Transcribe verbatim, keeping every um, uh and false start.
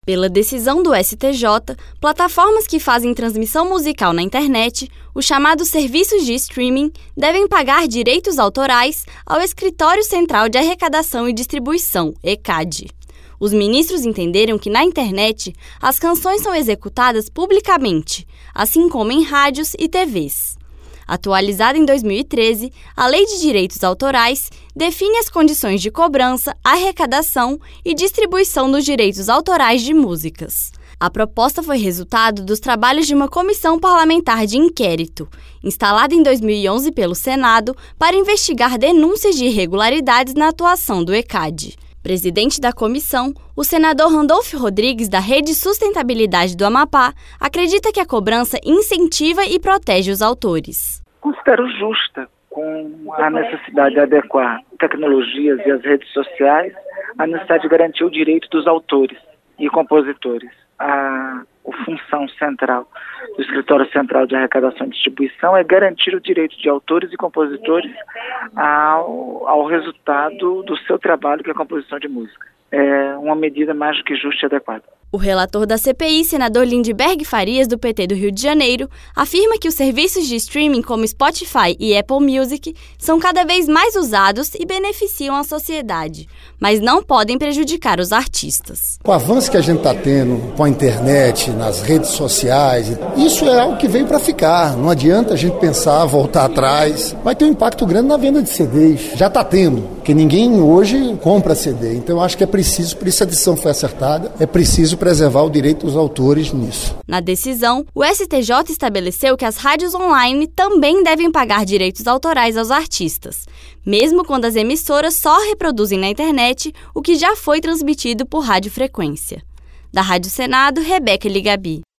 Pela decisão do S T J, plataformas que fazem transmissão musical na internet, os chamados serviços de streaming, devem pagar direitos autorais ao Escritório Central de Arrecadação e Distribuição, ECAD. Os ministros entenderam que na internet as canções são executadas publicamente, assim como em rádios e T Vs. Atualizada em dois mil e treze, a Lei de Direitos Autorais define as condições de cobrança, arrecadação e distribuição dos direitos autorais de músicas. A proposta foi resultado dos trabalhos de uma comissão parlamentar de inquérito, instalada em dois mil e onze pelo Senado para investigar denúncias de irregularidades na atuação do ECAD. Presidente da comissão, o senador Randolfo Rodrigues, da Rede Sustentabilidade do Amapá, acredita que a cobrança incentiva e protege os autores. Considero justa, com a necessidade de adequar tecnologias e as redes sociais, a necessidade de garantir o direito dos autores e compositores. A, a função central do Escritório Central de Arrecadação e Distribuição é garantir o direito de autores e compositores ao, ao resultado do seu trabalho, que é a composição de música. É uma medida mais do que justa e adequada. O relator da C P I, senador Lindbergh Farias, do P T do Rio de Janeiro, afirma que os serviços de streaming como Spotify e Apple Music são cada vez mais usados e beneficiam a sociedade, mas não podem prejudicar os artistas. Com o avanço que a gente está tendo com a internet, nas redes sociais, isso é algo que veio para ficar. Não adianta a gente pensar, voltar atrás. Vai ter um impacto grande na venda de C Ds. Já está tendo, porque ninguém hoje compra C D. Então eu acho que é preciso, por isso a decisão foi acertada, é preciso preservar o direito dos autores nisso. Na decisão, o S T J estabeleceu que as rádios online também devem pagar direitos autorais aos artistas, mesmo quando as emissoras só reproduzem na internet o que já foi transmitido por radiofrequência. Da Rádio Senado, Rebeca Ligabi.